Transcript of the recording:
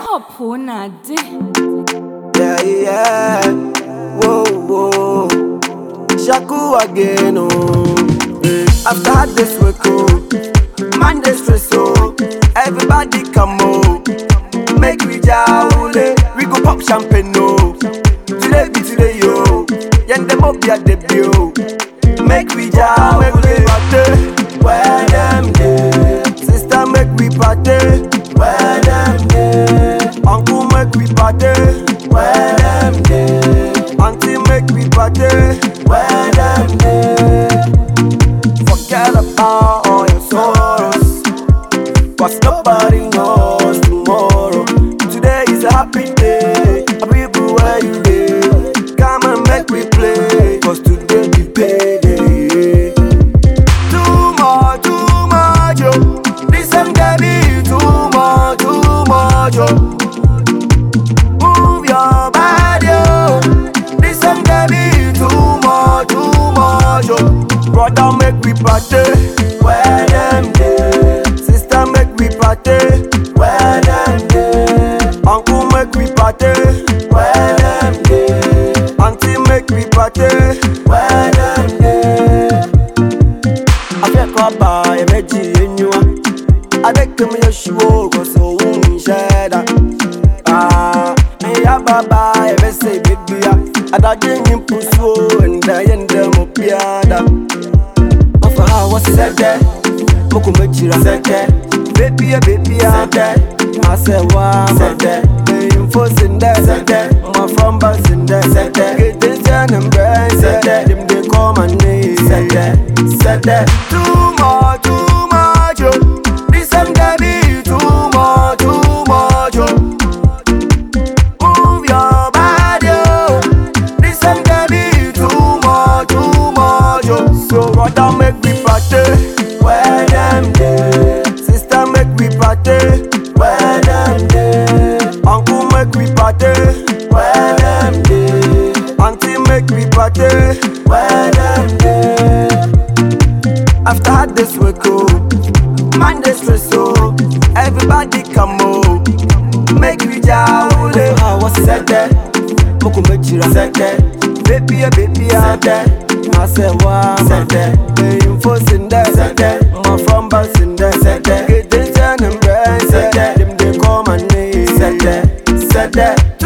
Stop, Nadi. Yeah, yeah. Whoa, whoa. Shaku again, oh. After had this week, oh. Monday stress, oh. Everybody come, oh. Make we jawule. We go pop champagne, oh. Today be today, yo. Yende mo be a debut. Make we jawule. Party, where them day. Sister, make we party, where them day. Uncle, make we party, where them day. Auntie, make we party, where them day. Forget about all your sorrows, cause nobody knows tomorrow. Today is a happy day. People, where you live, come and make we play, cause today be payday. Too much, yo. This and that be too much, yo. Move your body, yo. This and that be too much, yo. Brother, make we party, where them day. Sister, make we party, where them day. Uncle, make we party, where them day. Auntie, make we party, where them day. I feel caught by a veggie in you. I beg to me a show, cause so won't share that. Me a baba, I say baby. I don't in pursue and I end them up yada. For how was said there? Mokumechira said there. Baby, said there. I said, wow, said there. The info's in there, said there. My from bus in there, said there. Get this and bread, said there. Them they call my name, said there. Said there. Too much, yo. This and that be too much, yo. Move your body, yo. This and that be too much, yo. So brother, make we party, where them day. Sister, make we party, where them day. Uncle, make we party, where them day. Auntie, make we party, where them day. After had this week, oh. Monday stress, oh. Everybody come, oh. Make we jawule. I was said there. Mokumechira said there. Baby, said there. I said, wow, said there. The info's in there, said there. My from bus in there, said there. Get this and bread, said there. Them they call my name, said there. Said there.